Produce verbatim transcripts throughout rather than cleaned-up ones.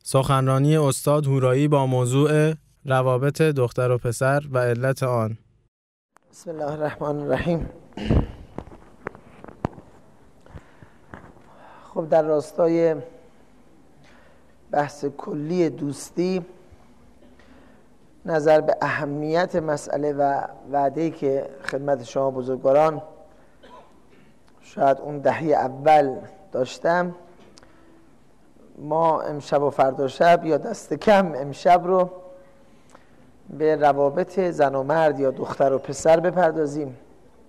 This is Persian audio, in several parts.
سخنرانی استاد هورایی با موضوع روابط دختر و پسر و علت آن. بسم الله الرحمن الرحیم. خب در راستای بحث کلی دوستی، نظر به اهمیت مسئله و وعده‌ای که خدمت شما بزرگواران شاید اون دهه اول داشتم، ما امشب و فردا شب یا دست کم امشب رو به روابط زن و مرد یا دختر و پسر بپردازیم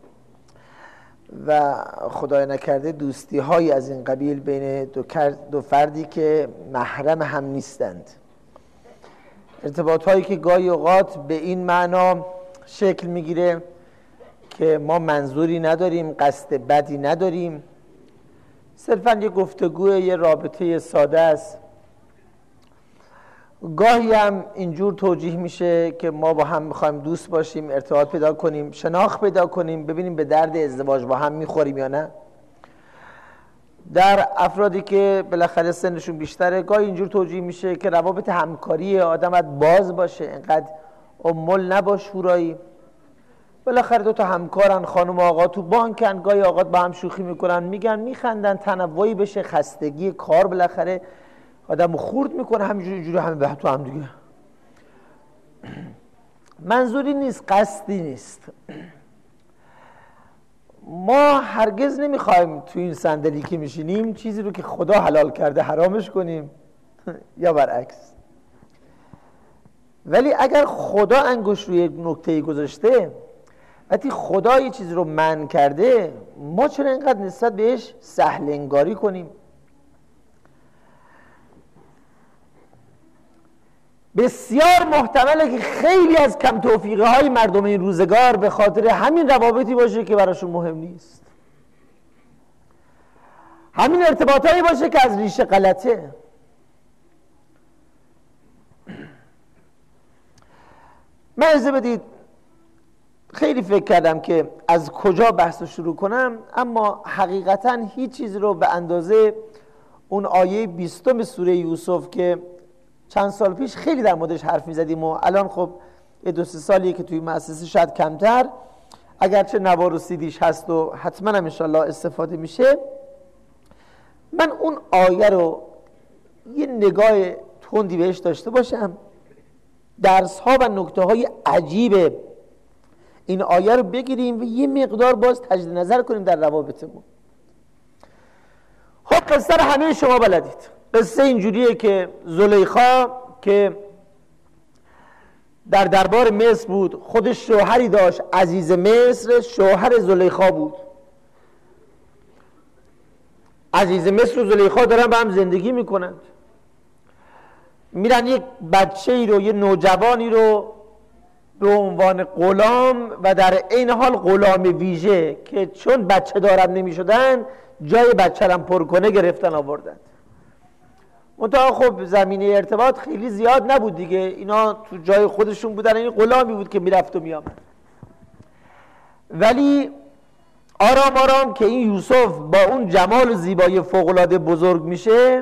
و خدای نکرده دوستی های از این قبیل بین دو, دو فردی که محرم هم نیستند، ارتباط هایی که گاهی اوقات به این معنا شکل میگیره که ما منظوری نداریم، قصد بدی نداریم، صرفا یه گفتگوی یه رابطه ساده است. گاهی هم اینجور توجیه میشه که ما با هم میخوایم دوست باشیم، ارتباط پیدا کنیم، شناخت پیدا کنیم، ببینیم به درد ازدواج با هم میخوریم یا نه. در افرادی که بالاخره سنشون بیشتره، گاهی اینجور توجیه میشه که روابط همکاری آدم باید باز باشه، اینقدر امول نباش هورایی. بالاخره دو تا همکارن، خانم و آقا تو بانکن، گاهی اوقات با هم شوخی میکنن، میگن، میخندن، تنوعی بشه، خستگی کار بالاخره آدمو خورد میکنه، همینجوری اینجوری همه به تو هم دیگه. منظوری نیست، قصدی نیست. ما هرگز نمیخوایم تو این صندلی که میشینیم چیزی رو که خدا حلال کرده حرامش کنیم یا برعکس. ولی اگر خدا انگشت روی نکته گذاشته، وقتی خدا یه چیزی رو منع کرده، ما چرا اینقدر نسبت بهش سهل انگاری کنیم؟ بسیار محتمله که خیلی از کم توفیقه های مردم این روزگار به خاطر همین روابطی باشه که براشون مهم نیست، همین ارتباطایی باشه که از ریشه غلطه. من اجازه بدید، خیلی فکر کردم که از کجا بحث رو شروع کنم، اما حقیقتا هیچ چیز رو به اندازه اون آیه بیستم سوره یوسف که چند سال پیش خیلی در موردش حرف میزدیم و الان خب یه دو سه سالیه که توی مؤسسه شاید کمتر، اگرچه نوار و سیدیش هست و حتما هم انشالله استفاده میشه، من اون آیه رو یه نگاه تندی بهش داشته باشم، درس ها و نکته های عجیب این آیه رو بگیریم و یه مقدار باز تجدید نظر کنیم در روابطمون. خب قصه رو همه شما بلدید. قصه اینجوریه که زلیخا که در دربار مصر بود، خودش شوهری داشت، عزیز مصر شوهر زلیخا بود. عزیز مصر و زلیخا دارن با هم زندگی میکنند، میرن یک بچه ای رو، یه نوجوانی رو به عنوان غلام و در این حال غلام ویژه که چون بچه دارم نمی شدن جای بچه رم پر کنه گرفتن آوردن. منتها خب زمینه ارتباط خیلی زیاد نبود دیگه، اینا تو جای خودشون بودن، این غلامی بود که میرفت و میامد. ولی آرام آرام که این یوسف با اون جمال و زیبایی فوق‌العاده بزرگ میشه،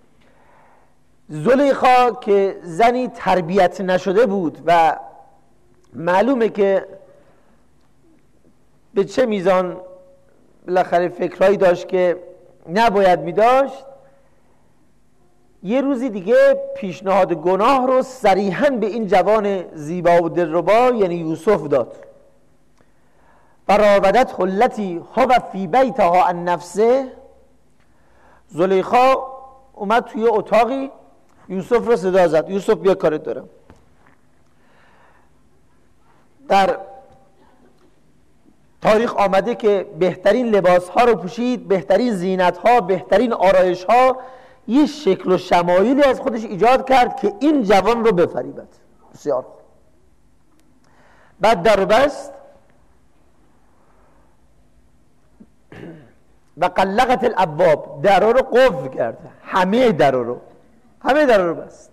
زلیخا که زنی تربیت نشده بود و معلومه که به چه میزان بالاخره فکرهایی داشت که نباید میداشت، یه روزی دیگه پیشنهاد گناه رو صریحاً به این جوان زیبا و دلربا یعنی یوسف داد. فراودت حلتی هو فی بیتها عن نفسه. زلیخا اومد توی اتاقی، یوسف رو صدا زد، یوسف بیا کارت دارم. در تاریخ آمده که بهترین لباس ها رو پوشید، بهترین زینت ها، بهترین آرایش ها، یه شکل و شمایلی از خودش ایجاد کرد که این جوان رو بفریبد. بسیار خوب. بعد در بست و قلقت الابواب، درا رو قفل کرد، همه درا رو همه درا رو بست.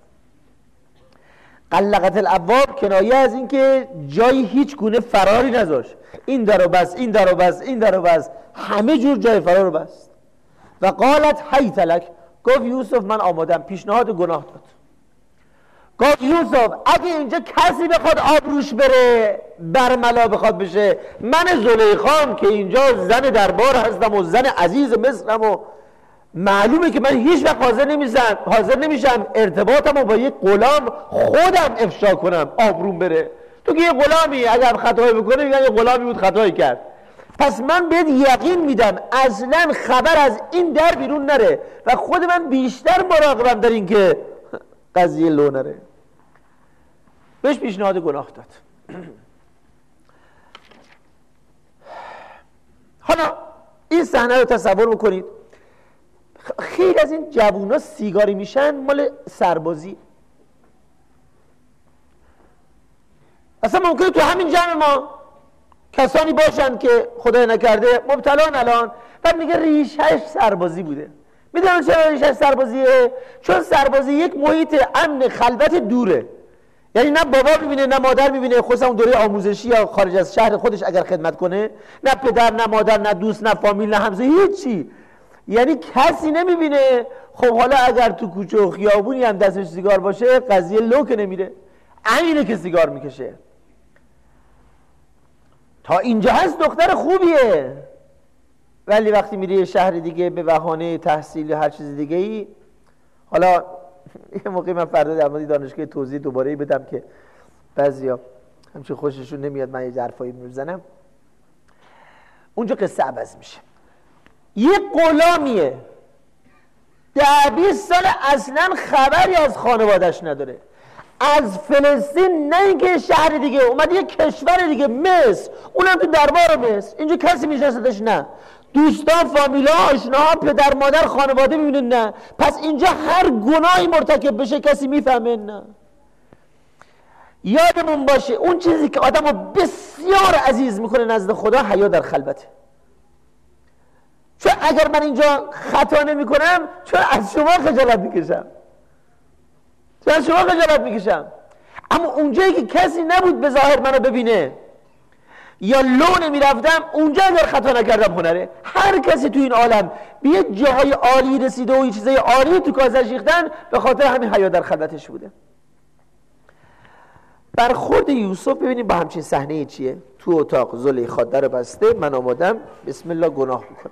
قلقت الابواب کنایه از این که جایی هیچ گونه فراری نذاشت، این درو بس، این درو بس، این درو بس، همه جور جای فرار بست. و قالت حیت لک، گفت یوسف من آمادم، پیشنهاد گناه داد. گفت یوسف اگه اینجا کسی بخواد آبروش بره برملا بخواد بشه، من زلیخام که اینجا زن دربار هستم و زن عزیز مصرم و معلومه که من هیچ وقت حاضر نمیشم حاضر نمیشم ارتباطمو با یک غلام خودم افشا کنم آبروم بره. تو که یه غلامی اگر خطایی بکنه میگن یه غلامی بود خطایی کرد. پس من بهت یقین میدم اصلا خبر از این در بیرون نره و خود من بیشتر مراقبم در این که قضیه لو نره. بهش پیشنهاد گناه داد. حالا این صحنه رو تصور بکنید. خیلی از این جوونا سیگاری میشن مال سربازی. اصلا ممکنه تو همین جمع ما کسانی باشن که خدای نکرده مبتلان الان، بعد میگه ریشهش سربازی بوده. میدونن چرا ریشهش سربازیه؟ چون سربازی یک محیط امن خلوت دوره، یعنی نه بابا میبینه نه مادر میبینه، خصوصا اون دوره آموزشی یا خارج از شهر خودش اگر خدمت کنه، نه پدر نه مادر نه دوست نه فامیل نه همسایه، هیچی، یعنی کسی نمیبینه. خب حالا اگر تو کوچه و خیابونی هم دستش سیگار باشه قضیه لو که نمیره، عینه که سیگار میکشه. تا اینجا هست دختر خوبیه، ولی وقتی میره شهر دیگه به بهانه تحصیل یا هر چیز دیگه ای، حالا یه موقعی من فردا در مورد دانشگاه توضیح دوباره بدم که بعضیا همچون خوششون نمیاد من یه حرفایی میزنم، اونجا قصه عوض میشه. یه غلامیه ده بیست سال اصلا خبری از خانوادش نداره، از فلسطین نه اینکه شهر دیگه اومد یه کشور دیگه مصر، اونم تو دربار مصر، اینجا کسی میشناسدش نه، دوستان فامیلا آشناها پدر مادر خانواده میبینه نه، پس اینجا هر گناهی مرتکب بشه کسی میفهمه نه. یادمون باشه اون چیزی که آدمو بسیار عزیز میکنه نزد خدا حیا در خلوته. چون اگر من اینجا خطا نمی کنم چون از شما خجالت میکشم، چون از شما خجالت میکشم، اما اونجایی که کسی نبود به ظاهر منو ببینه یا لو نمی رفتم، اونجا اگر خطا نکردم هنره. هر کسی تو این عالم به یه جاهای عالی رسیده و یه چیزای عالی تو کاسش ریختن به خاطر همین حیا در خلوتش بوده. برخورد یوسف ببینیم با همچین صحنه چیه. تو اتاق زلیخا در بسته، من آمادم بسم الله گناه میکنم.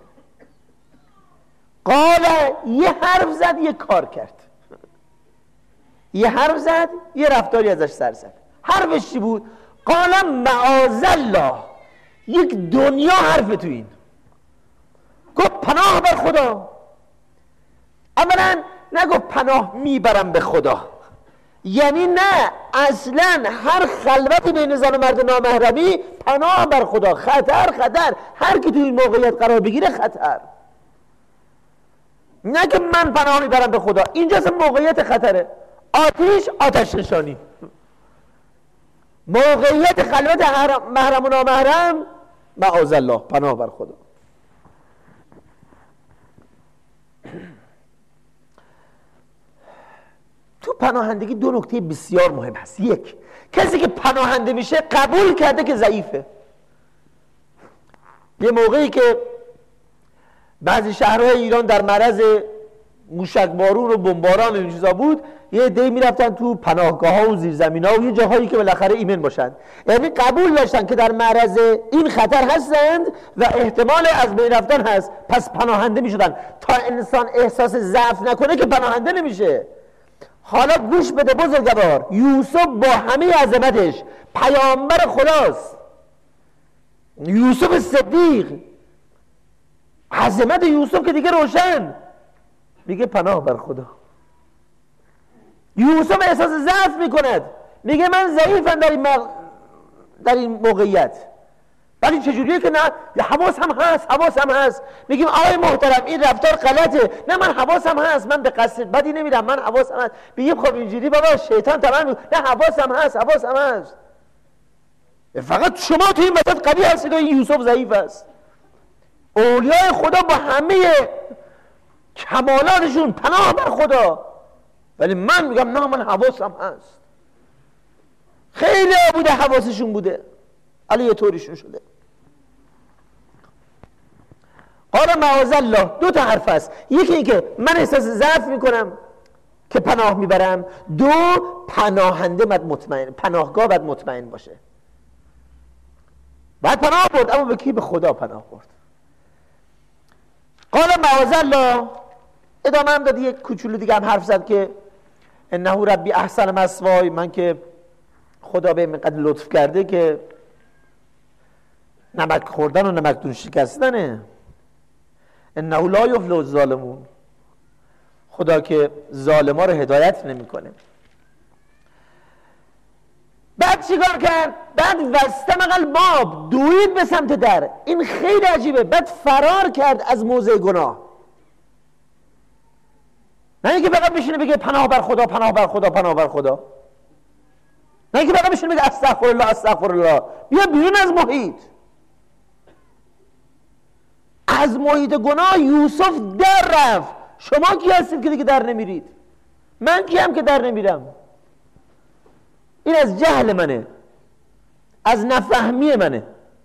قاله یه حرف زد یه کار کرد، یه حرف زد یه رفتاری ازش سر زد. حرفش چی بود؟ قاله معاذالله، یک دنیا حرف تو این. گفت پناه بر خدا. اولا نگفت پناه میبرم به خدا، یعنی نه اصلا هر خلوتی بین زن و مرد نامحرمی پناه بر خدا، خطر خطر، هر کی تو این موقعیت قرار بگیره خطر. نه که من پناه میبرم به خدا، اینجا اصلا موقعیت خطره. آتش آتش نشانی، موقعیت خلوت محرم و نامحرم معاذالله پناه بر خدا. تو پناهندگی دو نکته بسیار مهم هست. یک، کسی که پناهنده میشه قبول کرده که ضعیفه. یه موقعی که بعضی شهرهای ایران در معرض موشک بارون و بمباران این چیزا بود، یه عده‌ای میرفتن تو پناهگاه ها و زیرزمین ها و یه جاهایی که بالاخره ایمن باشن، یعنی قبول داشتن که در معرض این خطر هستند و احتمال از بین رفتن هست، پس پناهنده میشدن. تا انسان احساس ضعف نکنه که پناهنده نمیشه. حالا گوش بده بزرگوار، یوسف با همه عظمتش پیامبر خداست، یوسف صدیق، عظمت یوسف که دیگه روشن، میگه پناه بر خدا. یوسف احساس ضعف میکند، میگه من ضعیفم در این, مغ... در این موقعیت. ولی چجوریه که نه حواسم هست، حواسم هست. میگیم آقای محترم این رفتار غلطه. نه من حواسم هست، من به قصد بدی نمیرم، من حواسم هست. میگیم خب اینجوری بابا شیطان تمام می... نه حواسم هست، حواسم هست. فقط شما تو این وسط قوی هستید و این یوسف ضعیف است. اولیای خدا با همه کمالاتشون پناه بر خدا، ولی من میگم نه من حواسم هست. خیلی بوده حواسشون بوده، علی یه طوریشون شده. قال معاذالله، دو تا حرف است. یکی این که من احساس ضعف میکنم که پناه میبرم، دو پناهنده باید مطمئن، پناهگاه باید مطمئن باشه. باید پناه برد، اما به کی؟ به خدا پناه برد. قال معاذالله، ادامه هم داد، یک کوچولو دیگه هم حرف زد که انه ربی احسن مثوای، من که خدا به من قد لطف کرده که نمک خوردن و نمکدون شکستنه. انه لا یفلح الظالمون، خدا که ظالما رو هدایت نمیکنه. بعد چیکار کرد؟ بعد واستبق الباب، دوید به سمت در. این خیلی عجیبه. بعد فرار کرد از موضع گناه. نه اینکه فقط بشینه بگه پناه بر خدا، پناه بر خدا، پناه بر خدا. نه اینکه فقط بشینه بگه استغفر الله، استغفر الله. بیا بیرون از محیط. از محیط گناه یوسف در رفت. شما کی هستید که دیگه در نمیرید؟ من کیم که در نمیرم؟ این از جهل منه، از نفهمی منه.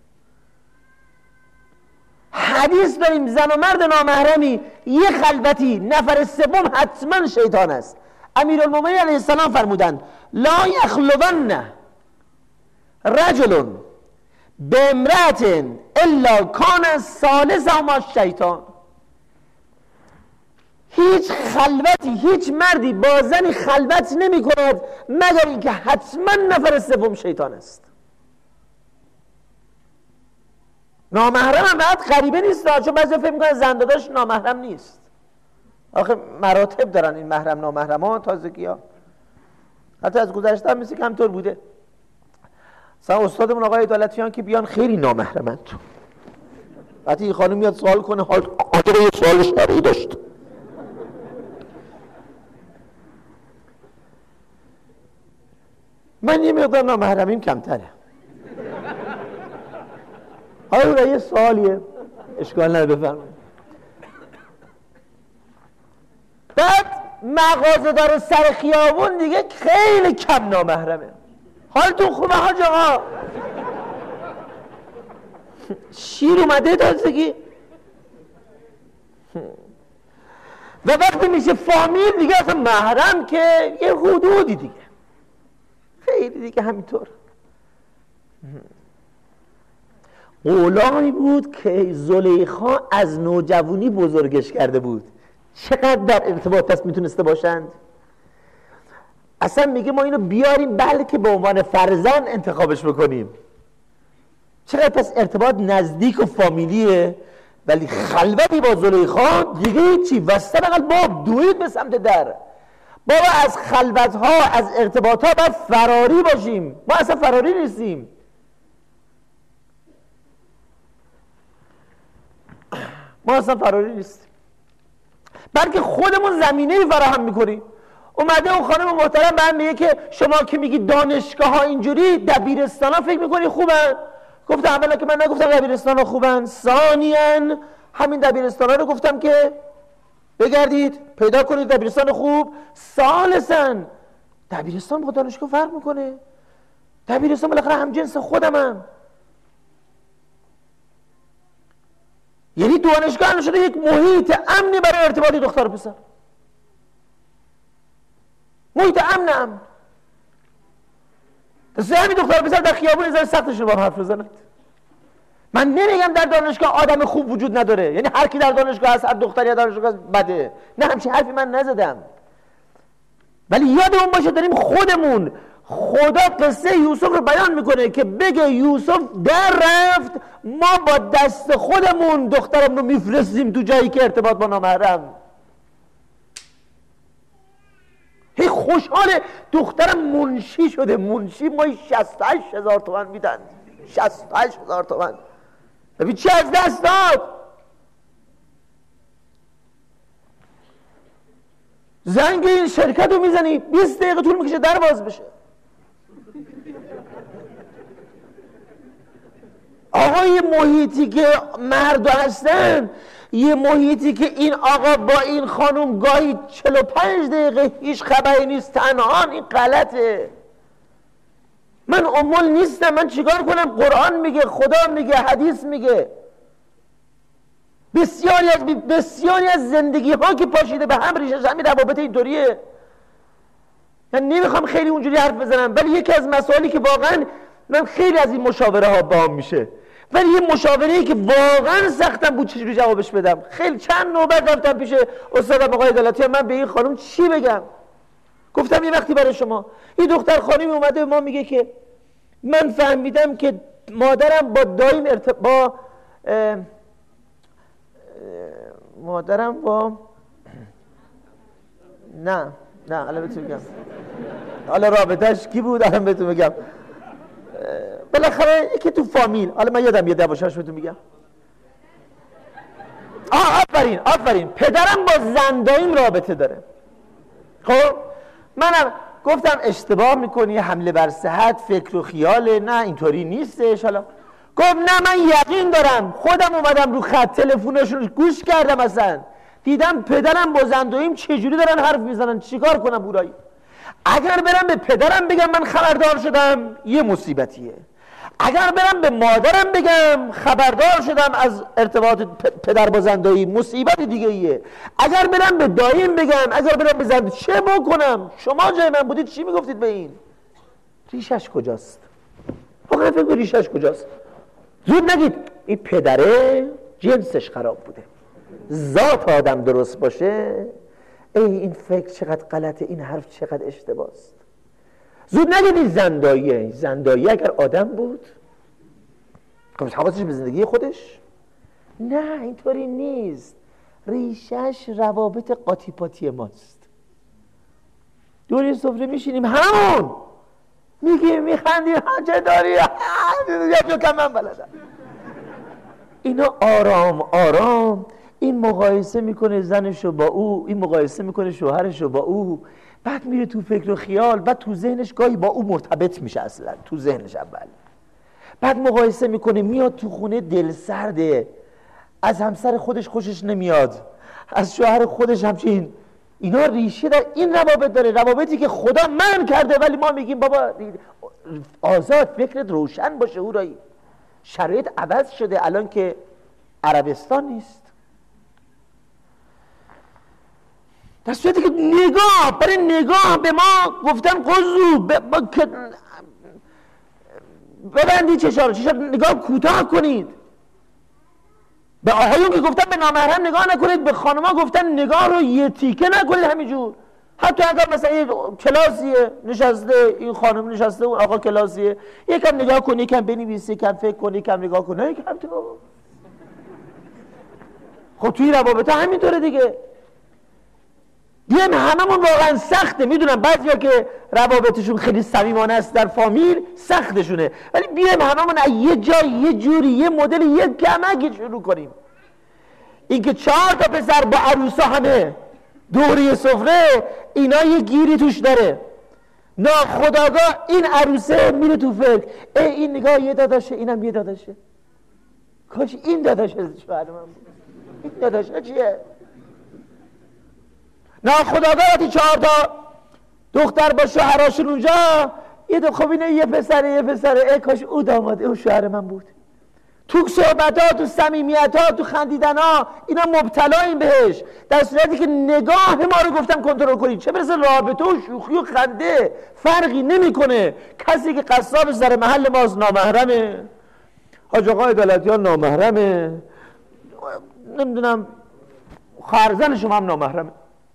حدیث داریم زن و مرد نامحرمی یه خلوتی، نفر سوم حتما شیطان است. امیرالمومنین علیه السلام فرمودند لا یخلون رجل بامرأة الا کان ثالثهما شیطان. هیچ خلوتی، هیچ مردی با زنی خلوت نمی کند مگر اینکه حتما نفر سوم شیطان است. نامحرم هم بعد غریبه نیست، چون بعضی فکر میکنن زن داداش نامحرم نیست. آخه مراتب دارن این محرم نامحرم ها، تازگی ها. حتی از گذشته هم مثل که همطور بوده. مثلا استادمون آقای عدالتیان که بیان خیلی نامحرمند. وقتی این خانم میاد سوال کنه، حال آقا یه سوال شرعی داشت. من یه مقدار نامحرمیم کمتره. آیا یه سوالیه؟ اشکال نداره، بفرمایید. بعد مغازه‌دار سر خیابون دیگه خیلی کم نامحرمه. حالتون خوبه حاج آقا؟ شیر اومده تازگی؟ و وقتی میشه فامیل دیگه اصلا محرم که یه حدودی دیگه، خیلی دیگه همینطور. غلامی بود که زلیخا از نوجوانی بزرگش کرده بود. چقدر در ارتباط هست میتونسته باشند؟ اصلا میگه ما اینو بیاریم بلکه به عنوان فرزند انتخابش بکنیم. چقدر پس ارتباط نزدیک و فامیلیه. ولی خلوتی با زلیخا دیگه چی؟ واستبق الباب، دوید به سمت در. بابا از خلوت ها، از ارتباط ها باید فراری باشیم. ما اصلا فراری نیستیم. ما اصلا فراری نیستیم، بلکه خودمون زمینه فراهم میکنیم. اومده اون خانم محترم به من میگه که شما که میگی دانشگاه ها اینجوری، دبیرستان ها فکر میکنی خوبن؟ گفتم اولا که من نگفتم دبیرستان ها خوبن، ثانیاً همین دبیرستان ها رو گفتم که بگردید پیدا کنید دبیرستان خوب. ثالثاً دبیرستان با دانشگاه فرق میکنه. دبیرستان بالاخره هم جنس خودمم. یعنی دانشگاه الان شده یک محیط امنی برای ارتباط دختر و پسر. محیط امن امن. تازه همین دختر و پسر در خیابون از سختش رو با هم حرف بزنند. من نمیگم در دانشگاه آدم خوب وجود نداره، یعنی هر کی در دانشگاه هست، هر دختری در دانشگاه بده، نه همچین حرفی من نزدم. ولی یادمون باشه داریم خودمون، خدا قصه یوسف رو بیان میکنه که بگه یوسف در رفت، ما با دست خودمون دخترم رو میفرستیم تو جایی که ارتباط با نامحرم. هی خوشحاله دخترم منشی شده. منشی ما شصت و هشت هزار تومن میدن. شصت و هشت هزار تومن. ببین چی از دست داد. زنگ این شرکت رو میزنی بیست دقیقه طول میکشه در باز بشه. آقا یه محیطی که مرد هستن، یه محیطی که این آقا با این خانم گاهی چهل و پنج دقیقه هیچ خبری نیست، تنها، این غلطه. من امول نیستم، من چیکار کنم؟ قرآن میگه، خدا میگه، حدیث میگه. بسیاری از بسیاری از زندگی ها که پاشیده به هم ریشش همین روابط اینطوریه. یعنی نمیخوام خیلی اونجوری حرف بزنم، ولی یکی از مسائلی که واقعا من خیلی از این مشاوره ها باهم میشه، ولی یه مشاوره‌ای که واقعا سختم بود چجوری جوابش بدم. خیلی چند نوبت رفتم پیش استادم آقای عدالتیان، من به این خانم چی بگم؟ گفتم یه وقتی برای شما این دختر خانمی اومده به ما میگه که من فهمیدم که مادرم با دایم ارت... با اه... اه... مادرم با نه نه الان بهتون میگم، حالا رابطهش کی بود الان بهتون میگم، بالاخره یکی تو فامیل، حالا من یادم یه دواشش بهتون میگم. آه آفرین آفرین پدرم با زنداییم رابطه داره. خب منم گفتم اشتباه میکنی، حمله بر صحت، فکر و خیاله، نه اینطوری نیستش. حالا گفت نه من یقین دارم، خودم اومدم رو خط تلفنشون گوش کردم، اصلا دیدم پدرم با زنداییم چجوری دارن حرف میزنن، چیکار کنم بورایی؟ اگر برم به پدرم بگم من خبردار شدم یه مصیبتیه، اگر برم به مادرم بگم خبردار شدم از ارتباط پدر با زندایی مصیبت دیگه ایه، اگر برم به داییم بگم، اگر برم به زندایی چه بکنم؟ شما جای من بودید چی میگفتید به این؟ ریشش کجاست؟ واقعا فکر ریشش کجاست؟ زود نگید این پدره جنسش خراب بوده، ذات آدم درست باشه. ای این فکر چقدر غلطه، این حرف چقدر اشتباهست. زود نگید این زنداییه، زندایی اگر آدم بود خب حواسش به زندگی خودش؟ نه اینطوری نیست، ریشش روابط قاطی پاتی ماست. دوری سفره میشینیم همون میگیم میخندیم چه داری یا کم من بلدم. اینا آرام آرام این مقایسه میکنه زنشو با او، این مقایسه میکنه شوهرشو با او، بعد میره تو فکر و خیال، بعد تو ذهنش گاهی با او مرتبط میشه، اصلا تو ذهنش اول، بعد مقایسه میکنه، میاد تو خونه دل سرده، از همسر خودش خوشش نمیاد، از شوهر خودش همچین. اینا ریشه در این روابط داره، روابطی که خدا منع کرده، ولی ما میگیم بابا آزاد، فکرت روشن باشه. هورایی شرایط عوض شده، الان که عربستان نیست، در صورتی که نگاه برای نگاه به ما گفتن قضو ببندید چشار چشار نگاه کوتاه کنید. به آقایون که گفتن به نامحرم نگاه نکنید، به خانما گفتن نگاه رو یه تیکه نکنید همینجور. حتی اگر مثلا یه کلاسیه نشسته، این خانم نشسته اون آقا کلاسیه، یکم نگاه کنی، یکم بنویسی، یکم فکر کنی، یکم نگاه کنی، یکم تو خب توی روابط همینطوره دیگه. بیایم هممون واقعا سخته، میدونم بعضیا که روابطشون خیلی صمیمانه است در فامیل سختشونه، ولی بیایم هممون از یه جای یه جوری یه مدل یه کمکی شروع کنیم. این که چهار تا پسر با عروسا همه دوری سفره، اینا یه گیری توش داره، ناخودآگاه این عروسه میره تو فکر ای این نگاه یه داداشه، اینم یه داداشه، کاش این داداشه شوهر من بود، این داداشه چیه؟ ناخودآگاه وقتی چهار تا دختر با شوهراشون اونجا، یه دو خب اینه یه پسره یه پسره، ای کاش او داماده او شوهر من بود. تو صحبت ها، تو صمیمیت ها، تو خندیدن ها، اینا مبتلاییم بهش، در صورتی که نگاه ما رو گفتم کنترل کنید. چه برسه رابطه و شوخی و خنده فرقی نمیکنه. کسی که قصابش در محل ماست نامحرمه، حاج آقا عدالتیان نامحرمه، نمیدونم خواهرزن شما هم نامحرمه.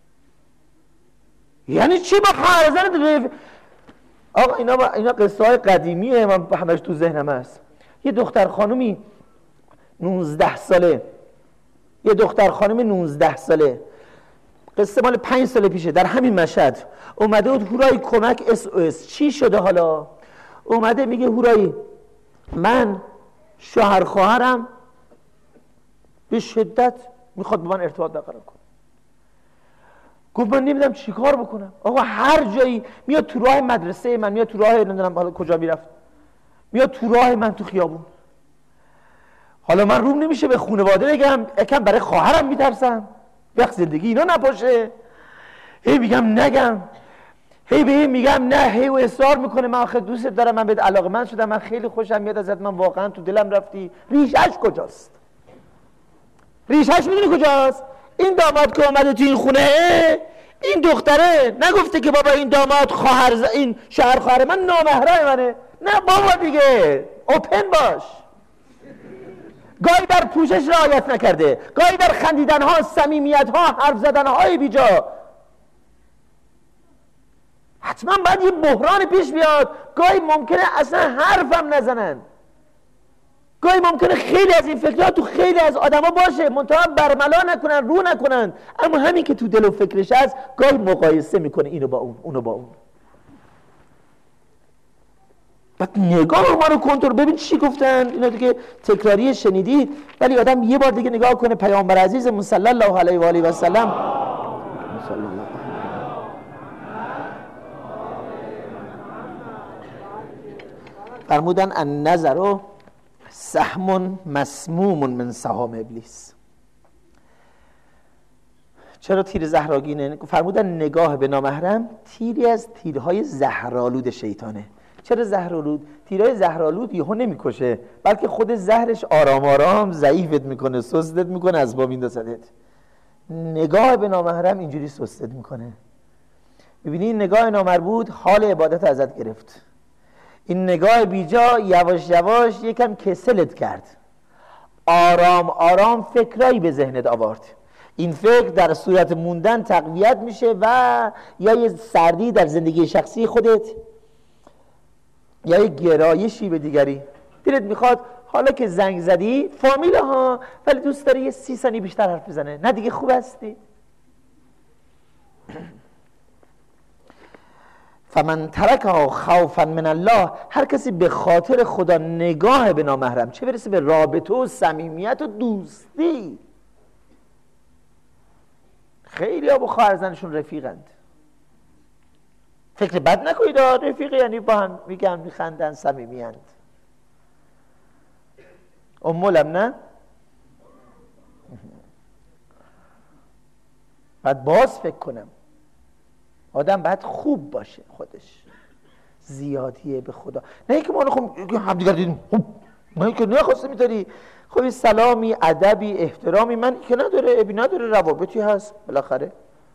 یعنی چی با خواهرزن؟ آقا اینا با اینا قصه های قدیمیه، من همش تو ذهنم هست. یه دختر خانومی نوزده ساله، یه دختر خانم نوزده ساله، قصه مال پنج سال پیشه، در همین مشهد اومده بود هورایی کمک اس او اس. چی شده حالا؟ اومده میگه هورایی من شوهر خواهرم به شدت میخواد با من ارتباط برقرار کنه. گفت من نمیدونم چی کار بکنم. آقا هر جایی میاد تو راه مدرسه من، میاد تو راه نمیدونم حالا کجا میرفت، میاد تو راه من تو خیابون. حالا من روم نمیشه به خانواده بگم، یکم برای خواهرم میترسم وقت زندگی اینا نپاشه، هی میگم نگم، هی به هی میگم نه، هی و اصرار میکنه من آخه دوست دارم، من بهت علاقه‌مند شدم، من خیلی خوشم میاد ازت، من واقعا تو دلم رفتی. ریشش کجاست؟ ریشش میدونی کجاست؟ این داماد که اومده تو این خونه، این دختره نگفته که بابا این داماد خواهر ز... این شوهر خواهر من نامهرم منه. نه بابا دیگه اوپن باش. گاهی در پوشش رعایت نکرده، گاهی در خندیدن ها، صمیمیت ها، حرف زدن های بیجا. حتما باید یه بحران پیش بیاد. گاهی ممکنه اصلا حرفم نزنن، گاهی ممکنه خیلی از این فکرات تو خیلی از آدما باشه، منتها برملا نکنن، رو نکنن، اما همین که تو دل و فکرش هست گاهی مقایسه میکنه اینو با اون، اونو با اون. بعد نگاه ما رو کنترل. ببین چی گفتن اینا دیگه، تکراری شنیدید، ولی آدم یه بار دیگه نگاه کنه. پیامبر عزیزمون صلی الله علیه و آله و سلم فرمودن النظر سهم مسموم من سهام ابلیس. چرا تیر زهرآگینه؟ فرمودن نگاه به نامحرم تیری از تیرهای زهرآلود شیطانه. چرا زهرآلود؟ تیرهای زهرآلود یهو نمیکشه، بلکه خود زهرش آرام آرام ضعیفت میکنه، سستت میکنه، از باب میندازدت. نگاه به نامحرم اینجوری سستت میکنه. ببینی این نگاه نامربوط حال عبادت ازت گرفت، این نگاه بیجا یواش یواش یکم کسلت کرد، آرام آرام فکرایی به ذهنت آورد. این فکر در صورت موندن تقویت میشه و یا یه سردی در زندگی شخصی خودت یا یه گرایشی به دیگری. دلت میخواد حالا که زنگ زدی فامیل ها، ولی دوست داری یه سی ثانیه بیشتر حرف بزنه. نه دیگه خوب هستی. فمن ترکها خوفا من الله، هر کسی به خاطر خدا نگاه به نامحرم، چه برسه به رابطه و صمیمیت و دوستی. خیلی ها با خواهرزنشون رفیقند. فکر بد نکنید، رفیق یعنی با هم میگن میخندن صمیمیند. امولم نه؟ بعد باز فکر کنم آدم باید خوب باشه خودش، زیادیه به خدا. نه اینکه ما خب هم دیگر دیدیم، ما اینکه نخواسته میتاری خب سلامی، ادبی، احترامی من که نداره، ابی نداره، روابطی هست بالاخره،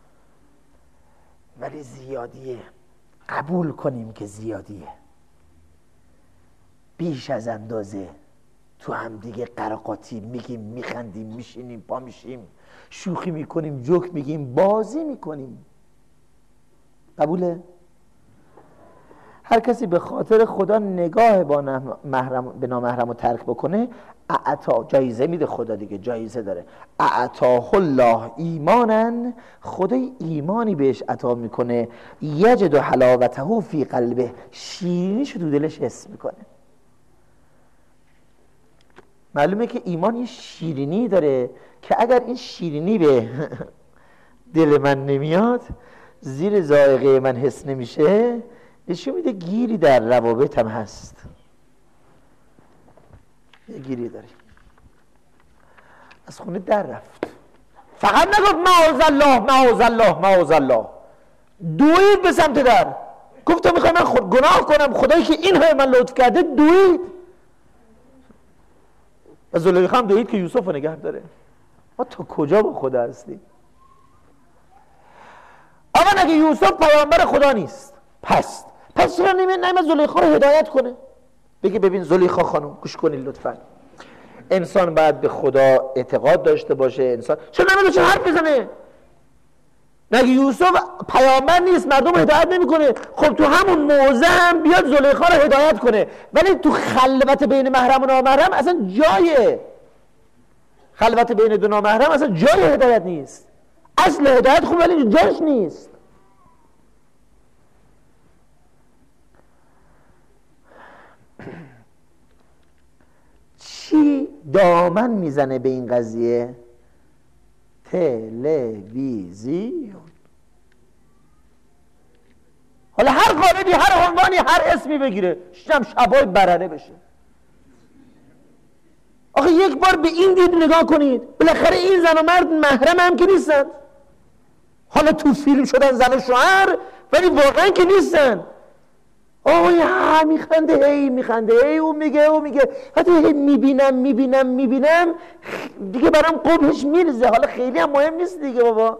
ولی زیادیه. قبول کنیم که زیادیه، بیش از اندازه تو هم دیگه قرقاتی میگیم، میخندیم، میشینیم، پا میشیم، شوخی میکنیم، جوک میگیم، بازی میکنیم. قبوله؟ هر کسی به خاطر خدا نگاه با محرم به نامحرم رو ترک بکنه، اعطا، جایزه میده خدا دیگه، جایزه داره. اعطاه الله ایمانن، خدای ایمانی بهش عطا میکنه، یجد حلاوته فی قلبه، شیرینیشو تو دلش حس میکنه. معلومه که ایمان یه شیرینی داره که اگر این شیرینی به دل من نمیاد، زیر ذائقه من حس نمیشه، نشون میده گیری در روابطم هست. یه گیری داری. از خونه در رفت، فقط نگفت معاذ الله معاذ الله معاذ الله، دوید به سمت در. گفتم میخوام من خود گناه کنم، خدایی که این های من لطف کرده، دوید. و زلیخا هم دوید که یوسف رو نگه داره. ما تا کجا با خدا هستیم؟ آقا اگه یوسف پیامبر خدا نیست، پس پس چرا نمیاد زلیخا رو هدایت کنه؟ بگه ببین زلیخا خانم گوش کنید لطفا، انسان باید به خدا اعتقاد داشته باشه. انسان چرا نمیاد چه حرف بزنه؟ نگه یوسف پیامبر نیست، مردم رو هدایت نمیکنه، خب تو همون موضع هم بیاد زلیخا رو هدایت کنه. ولی تو خلوت بین محرم و نامحرم اصلا جای خلوت بین دو نامحرم اصلا جای هدایت نیست. اصل هدایت خوب ولی جاش نیست. چی دامن میزنه به این قضیه؟ تلویزیون. حالا هر قالبی، هر عنوانی، هر اسمی بگیره، شم شبای برره بشه. آخه یک بار به این دید نگاه کنید، بالاخره این زن و مرد محرم هم که نیستن. حالا تو فیلم شدن زن و شوهر، ولی واقعا که نیستن. آقای ها میخنده، هی میخنده، هی اون میگه، اون میگه، حتی هی میبینم میبینم میبینم دیگه برام قبهش میرزه. حالا خیلی هم مهم نیست دیگه بابا.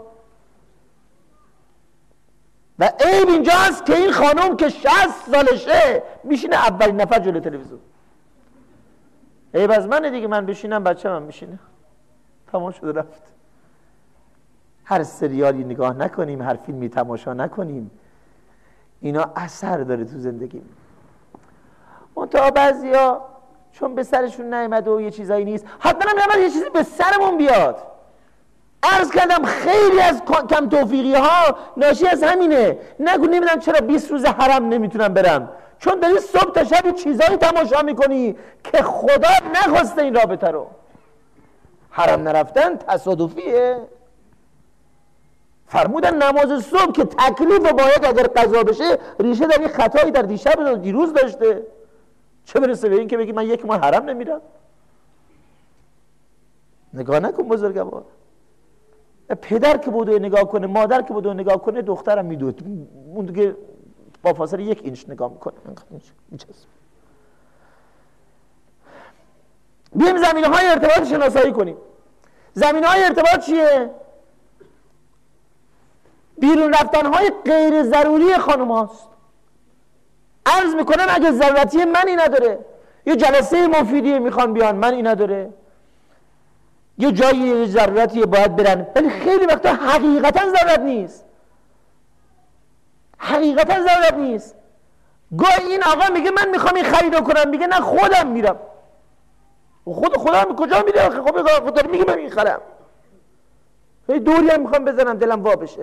و عیب اینجاست که این خانم که شصت سالشه میشینه اولین نفر جلوی تلویزیون. عیب از منه دیگه، من بشینم بچه من بشینه، تمام شده رفت. هر سریالی نگاه نکنیم، هر فیلمی تماشا نکنیم، اینا اثر داره تو زندگی. منتها بعضیا چون به سرشون نیامده و یه چیزایی نیست، حتما هم یه چیزی به سرمون بیاد. عرض کردم خیلی از کم توفیقی ها ناشی از همینه. نگو نمیدونم چرا بیست روز حرم نمیتونم برم، چون داری صبح تا شب چیزایی تماشا میکنی که خدا نخواسته این رابطه رو. حرم نرفتن تصادفیه؟ فرمودن نماز صبح که تکلیف و باید اگر قضا بشه ریشه در این خطایی در دیشب و دیروز داشته، چه برسه به این که بگی من یک ماه حرم نمیرم. نگاه نکن بزرگوار. پدر که بوده نگاه کنه، مادر که بوده نگاه کنه، دخترم میدود اون دیگه با فاصله یک اینچ نگاه میکنه. بیایم زمینه های ارتباط شناسایی کنیم. زمینه های ارتباط چیه؟ بیرون رفتن های غیر ضروری خانم هاست. عرض میکنم اگه ضرورتی منی نداره، یه جلسه مفیدی میخوان بیان منی نداره، یه جایی ضرورتی باید برن، ولی خیلی وقتا حقیقتا ضرورت نیست. حقیقتا ضرورت نیست. گاهی این آقا میگه من میخوام این خریدو کنم، میگه نه خودم میرم. خود خودم کجا میره؟ خب خدا میگه من میخرم. هی دوری هم میخوام بزنم دلم وا بشه.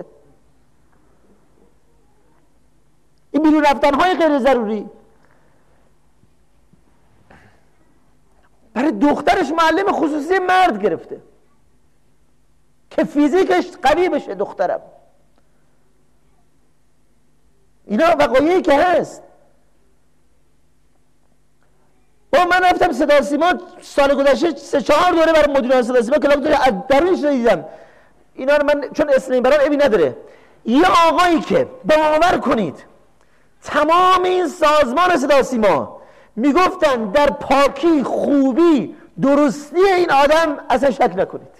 این بیرون رفتن های غیر ضروری. برای دخترش معلم خصوصی مرد گرفته که فیزیکش قوی بشه دخترم. اینا وقایعی که هست. با من رفتم صدا سیما سال گذشته سه چهار دوره برای مدیران صدا سیما کلاس از درونش دیدم. اینا رو من چون اسم برام ابی نداره. یه آقایی که باور کنید تمام این سازمان صدا سیما میگفتن در پاکی، خوبی، درستی این آدم اصلا شک نکنید.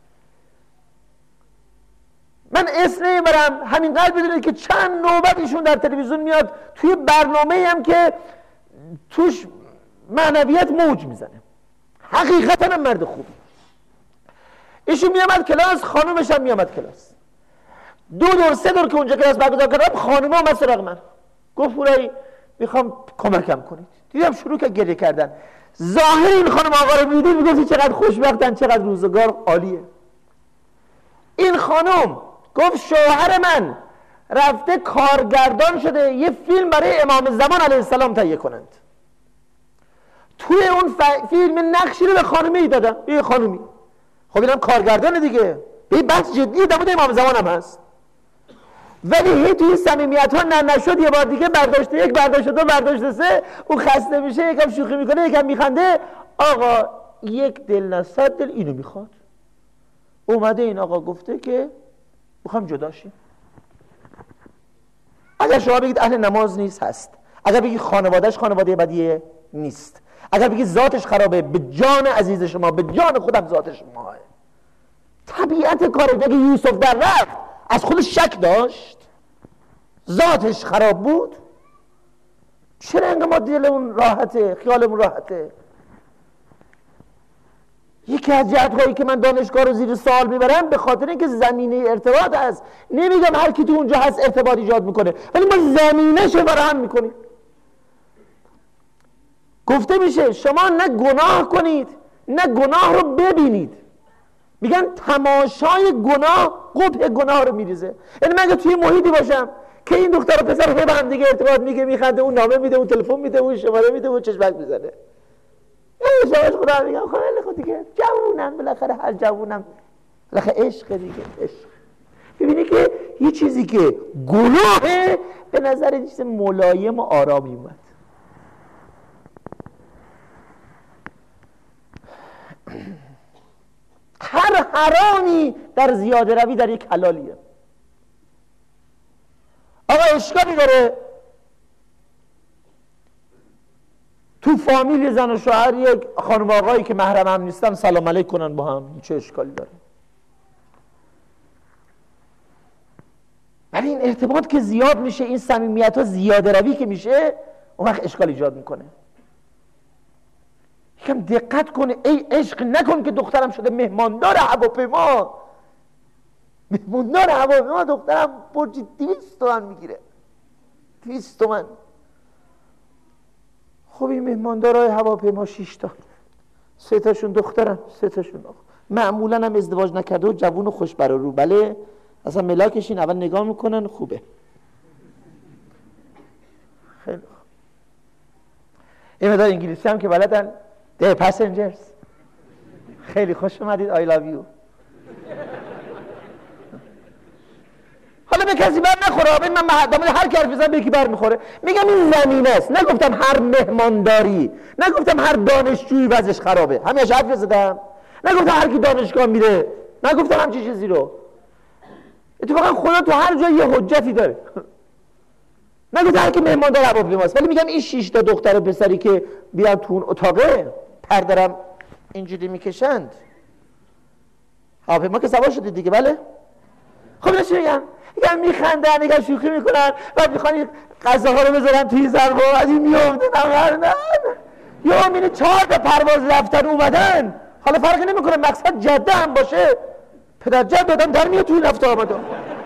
من اسم نمیبرم، همینقدر بدونید که چند نوبت ایشون در تلویزیون میاد توی برنامه‌ای هم که توش معنویت موج میزنه. حقیقتا هم مرد خوبی. ایشون میامد کلاس، خانومش هم میامد کلاس. دو دور سه دور که اونجا کلاس برگزار کردم، خانومه اومد سراغ من گفت پورایی میخوام کمکم کنید. دیدم شروع که گریه کردن. ظاهر این خانم آقا رو میدید میگفتی چقدر خوشبختن، چقدر روزگار عالیه. این خانم گفت شوهر من رفته کارگردان شده یه فیلم برای امام زمان علیه السلام تهیه کنند. توی اون ف... فیلم نقشی رو به خانمی دادم. یه خانمی خب اینم کارگردان دیگه، به بحث جدی در مورد امام زمان هم هست. ولی هی توی صمیمیت ها نه نشد یه بار دیگه برداشت یک، برداشت دو، برداشت سه، اون خسته میشه یکم شوخی میکنه یکم میخنده. آقا یک دل نه صد دل اینو میخواد. اومده این آقا گفته که میخوام جدا شیم. اگر شما بگید اهل نماز نیست، هست. اگر بگید خانوادهش خانواده بدیه، نیست. اگر بگید ذاتش خرابه، به جان عزیز شما، به جان خودم ذات شما. طبیعت کارش اگه یوسف در رفت از خودش شک داشت، ذاتش خراب بود، چرا انقدر ما دلمون راحته، خیالمون راحته؟ یکی از جهت‌هایی که من دانشگاه رو زیر سوال میبرم به خاطر اینکه زمینه ارتباط هست. نمیگم هر کی تو اونجا هست ارتباط ایجاد میکنه، ولی ما زمینه‌شو فراهم میکنیم. گفته میشه شما نه گناه کنید نه گناه رو ببینید. میگن تماشای گناه قبح گناه رو میریزه. یعنی من اگه توی محیطی باشم که این دختر و پسر به هم دیگه ارتباط میگه، میخنده، اون نامه میده، اون تلفن میده، اون شماره میده، اون چشمک میزنه، این شمارش خدا میگم خیلی خود دیگه جوونم، بالاخره هر جوونم بالاخره عشق دیگه، عشق. ببینی که یه چیزی که گناهه به نظر چیز ملایم و آرامی اومد. هر حرامی در زیاده روی در یک حلالیه. آقا اشکالی داره تو فامیل زن و شوهر یک خانم آقایی که محرم هم نیستن سلام علیک کنن با هم، چه اشکالی داره؟ ولی این ارتباط که زیاد میشه، این صمیمیت ها زیاده روی که میشه، اون وقت اشکال ایجاد میکنه. یکم دقت کنه، ای عشق نکن که دخترم شده مهماندار هواپیما. مهماندار هواپیما دخترم برج دویست تومن میگیره، دویست تومن. خب این مهماندارای هواپیما شش تا، سه تاشون دخترن، سه تاشون آقا. معمولا هم ازدواج نکرده و جوون و خوش برارو. بله اصلا ملاکشین اول نگاه میکنن خوبه. خیلی خوب. این مدار انگلیسی هم که بلدن ده پسنجرز. خیلی خوش اومدید، I love you. حالا به کسی بر نخوره، من مهدامه هر کی حرف بزنم به یکی بر میخوره. میگم این زمینه است، نگفتم هر مهمانداری، نگفتم هر دانشجویی وضعش خرابه، همیشه حرف زدم. نگفتم هر کی دانشگاه میره، نگفتم همچین چیزی رو. اتفاقا خدا تو هر جای یه حجتی داره. نگفتم هر کی مهماندار هواپیماست، ولی میگم این شش تا دختر و پسری که بیان تو اون اتاقه پردرم اینجوری میکشند، هواپیما که سوار شدید دیگه. بله خب اینا چی میگن؟ میگن میخندن، میگن شوخی میکنن و میخوان غذاها رو بذارن توی ظرفا و از این میافتن نمیدن. یا میبینی چهار تا پرواز رفتن اومدن، حالا فرقی نمیکنه مقصد جده هم باشه، پدر جد دادم در میاد توی رفته آمدن.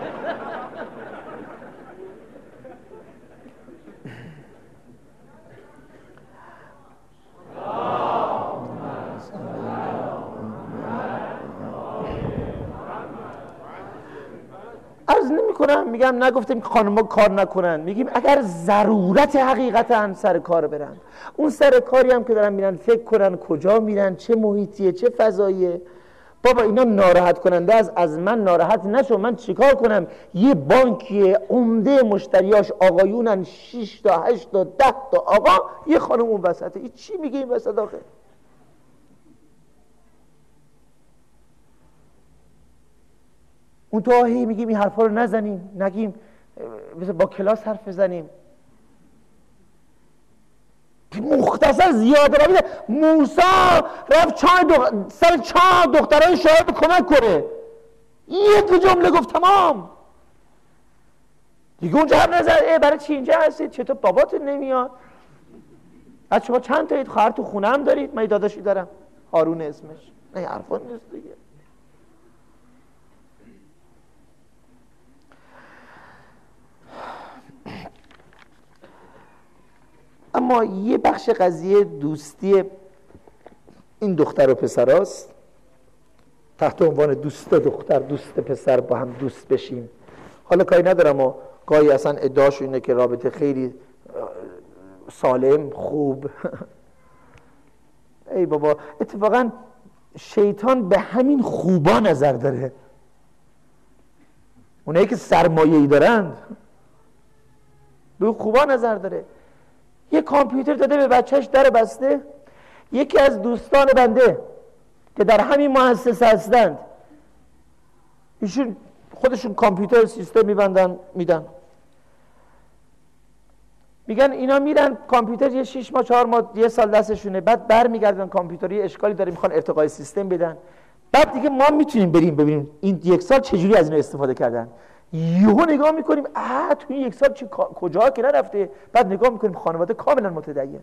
عرض نمی کنم، میگم نگفتیم که خانم‌ها کار نکنن، میگیم اگر ضرورت حقیقتا سر کار برن، اون سر کاری هم که دارن میرن فکر کنن کجا میرن، چه محیطیه، چه فضاییه. بابا اینا ناراحت کننده از از من ناراحت نشو، من چیکار کنم؟ یه بانکی عمده مشتریاش آقایونن، شش تا هشت تا ده تا آقا، یه خانم اون وسطه. این چی میگه این وسط آخه؟ اون تو هی میگیم این حرفا رو نزنیم، نگیم، با کلاس حرف بزنیم. مختصر زیاده رویده. موسی رفت چای دخ... سر چای دخترای شاهد کمک کنه، یک جمله گفت تمام دیگه. اونجا هم نزد ای برای چی اینجا هستید؟ چطور باباتون نمیاد؟ از شما چند تایید خواهر تو خونه هم دارید؟ من داداشی دارم هارون اسمش. نه حرفا نیست دیگه. اما یه بخش قضیه دوستی این دختر و پسراست، تحت عنوان دوست دختر دوست پسر با هم دوست بشیم. حالا کاری ندارم و گاهی اصلا ادعاشو اینه که رابطه خیلی سالم خوب. ای بابا اتفاقا شیطان به همین خوبا نظر داره، اونایی که سرمایه‌ای دارند به خوبا نظر داره. یه کامپیوتر داده به بچهش در بسته، یکی از دوستان بنده که در همین مؤسسه هستند ایشون خودشون کامپیوتر سیستم میبندن میدن، میگن اینا میرن کامپیوتر یه شش ماه چهار ماه یه سال دستشونه، بعد برمیگردن کامپیوتر یه اشکالی داره میخوان ارتقای سیستم بدن، بعد دیگه ما میتونیم بریم ببینیم این یک سال چجوری از اینا استفاده کردن. یهو نگاه میکنیم آه تو این یک سال چه کجا که نرفته، بعد نگاه میکنیم خانواده کاملا متدین،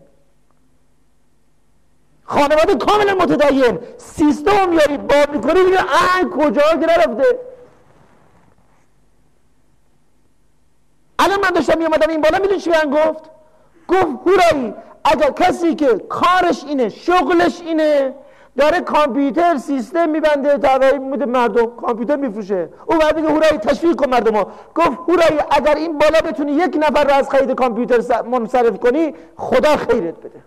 خانواده کاملا متدین، سیستم میاری باب میکنی میگه آه کجا که نرفته. الان من داشتم میامدم این بالا، میدونی چی من گفت؟ گفت هورایی اگر کسی که کارش اینه شغلش اینه داره کامپیوتر سیستم میبنده دعوی میده مردم کامپیوتر میفروشه، اون بعد میگه هورایی تشویق کن مردمو. گفت هورایی اگر این بالا بتونی یک نفر رو از خرید کامپیوتر منصرف کنی خدا خیرت بده.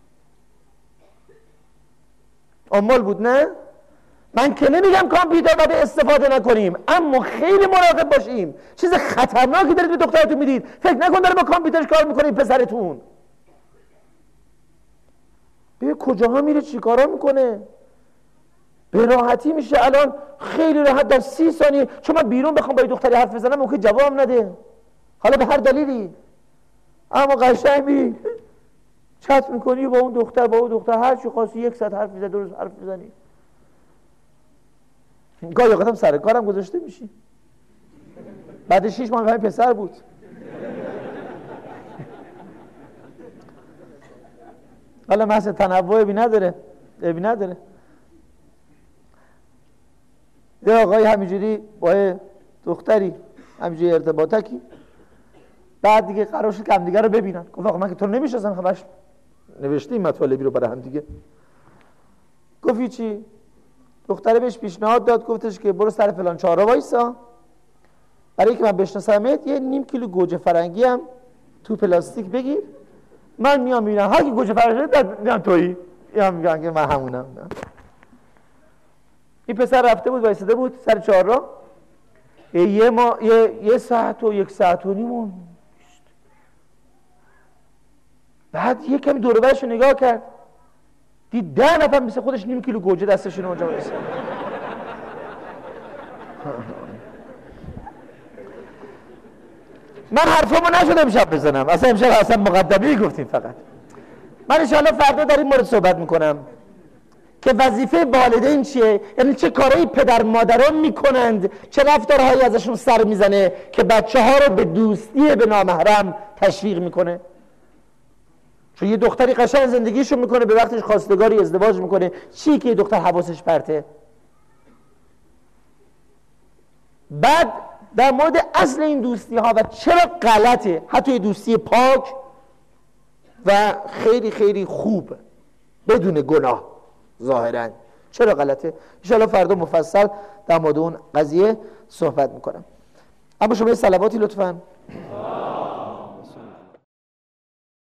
امال بود نه؟ من که نمیگم کامپیوتر باید استفاده نکنیم، اما خیلی مراقب باشیم. چیز خطرناکی دارید به دخترتون میدید، فکر نکن داره با کامپیوترش کار میکنه پسرتون. به کجاها میره چی کارا میکنه؟ به راحتی میشه الان خیلی راحت در سی ثانیه، چون من بیرون بخوام با دختری حرف بزنم ممکن جواب نده، حالا به هر دلیلی، اما قشنگ میری چت میکنی با اون دختر، با اون دختر هر چی خواستی یک ساعت حرف میزنی، دو روز حرف میزنی. گاهی اوقات هم سر کارم گذاشته میشی. بعد شش ماه همین پسر بود. حالا مثلا تنوع بی نداره، بی نداره. یه آقای همینجوری با دختری همینجوری ارتباطکی، بعد دیگه قرار شد که هم دیگه رو ببینن. گفت آقا من که تو رو نمیشناسم، خبرش نوشتیم مطالبی رو برای هم دیگه. گفتی چی؟ دختره بهش پیشنهاد داد، گفتش که برو سر فلان چهارراه وایسا، برای اینکه من بشناسمت یه نیم کیلو گوجه فرنگی هم تو پلاستیک بگیر، من میام میبینم هر کی گوجه فرنگی داد میام تویی، یا میگن که من همونم. این پسر رفته بود وایساده بود سر چهارراه، یه ما یه, یه ساعت و یک ساعت و نیم، بعد یه کمی دور و برش رو نگاه کرد، دید ده نفر مثل خودش نیم کیلو گوجه دستشون اونجا وایسا. من حرفمو نشد امشب بزنم، اصلا امشب اصلا مقدمی گفتیم فقط. من انشاءالله فردا در این مورد صحبت میکنم که وظیفه والدین چیه، یعنی چه کارهایی پدر مادران میکنند، چه رفتارهایی ازشون سر میزنه که بچه ها رو به دوستی به نامحرم تشویق میکنه. چون یه دختری قشنگ زندگیشو میکنه، به وقتش خواستگاری ازدواج میکنه، چی که یه دختر حواسش پرته. بعد در مورد اصل این دوستی ها و چرا غلطه، حتی یه دوستی پاک و خیلی خیلی خوب بدون گناه ظاهرا چرا غلطه، انشاءالله فردا مفصل در مورد اون قضیه صحبت میکنم. اما شما یه صلواتی لطفاً.